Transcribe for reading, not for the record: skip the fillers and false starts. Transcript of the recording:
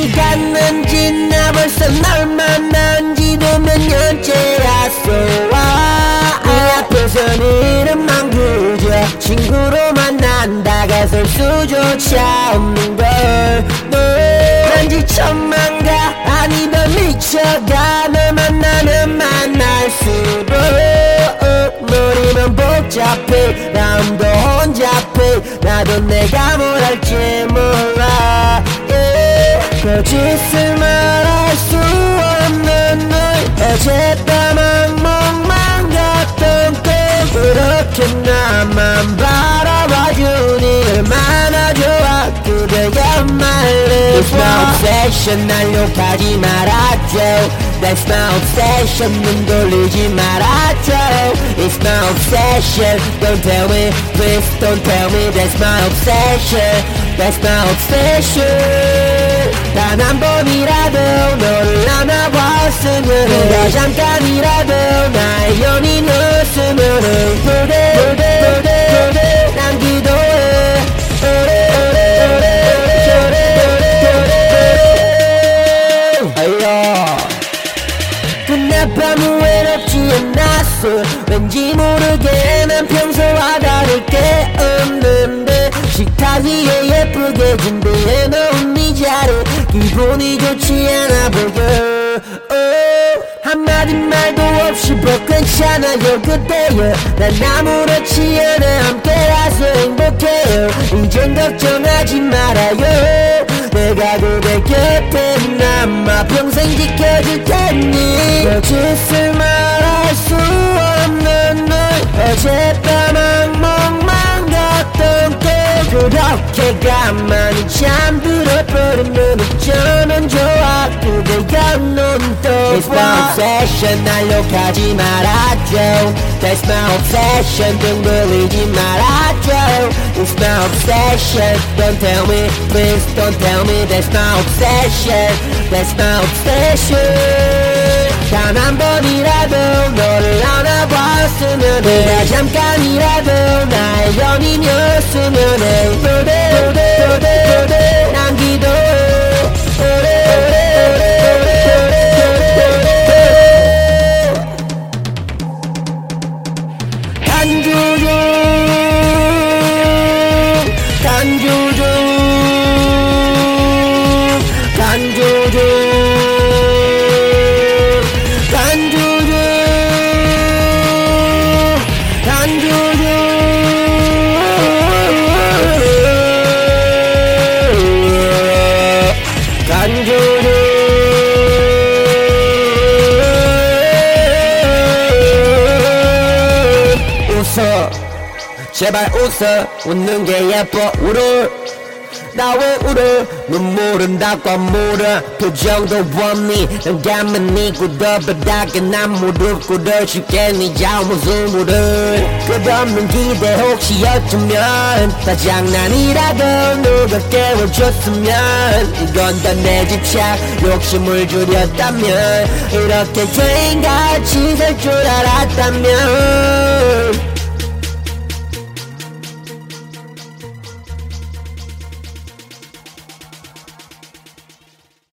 갔는지 나 벌써 널 만난 지도 몇 년째야. So why 네 앞에선 이름만 그저 친구로 만난다가 설 수조차 없는걸. 난 지천만가 아니면 미쳐가. 널 만나면 만날수록 머리만 복잡해. 마음도 혼잡해. 나도 내가 뭘 할지 몰라. 거짓을 말할 수 없는 널 어젯밤 악몽만 같던 때 그렇게 나만 바라봐주니 얼마나 좋아. 그대야말로 It's my obsession. 날 욕하지 말아줘. That's my obsession. 눈 돌리지 말아줘. It's my obsession. Don't tell me, please don't tell me. That's my obsession. That's my obsession. 단 한 번이라도 너를 안아봤으면 해. 잠깐이라도 나의 연인이었으면 해. 그대 난 기도해. 그날 밤은 외롭지 않았어. 왠지 모르게 난 평소와 다를 게 없는데 식탁 위에 예쁘게 준비해놓은 네 자리 기분이 좋지 않아 보여. 한마디 말도 없이 괜찮아요 그대여. 난 아무렇지 않아 함께라서 행복해요. 이젠 걱정하지 말아요. 내가 그대 곁에 남아 평생 지켜줄 테니. 거짓을 말할 수 없는 널 어젯밤 악몽만 같던 때 그렇게 가만히 잠들어버리면 어쩌면 좋아. 그대가 눈떠 It's my obsession. 날 욕하지 말아줘. That's my obsession. 등 돌리지 말아줘. It's my obsession. Don't tell me, please don't tell me. That's my obsession. That's my obsession. 단 한 번이라도 너를 안아봤으면 해. 내가 잠깐이라도 나의 연인이었으면 해. 그대 난 기도해. 웃어 제발 웃어. 웃는 게 예뻐. 울어 나 왜 울어. 눈물은 닦아 물어. 표정도 없니. 눈 감은 네 굳어바닥에 난 무릎 꿇어 줄게 네 잘못을. 끝없는 기대 혹시 어쩌면 다 장난이라도 누가 깨워줬으면 이건 다 내 집착 욕심을 줄였다면 이렇게 죄인같이 살 줄 알았다면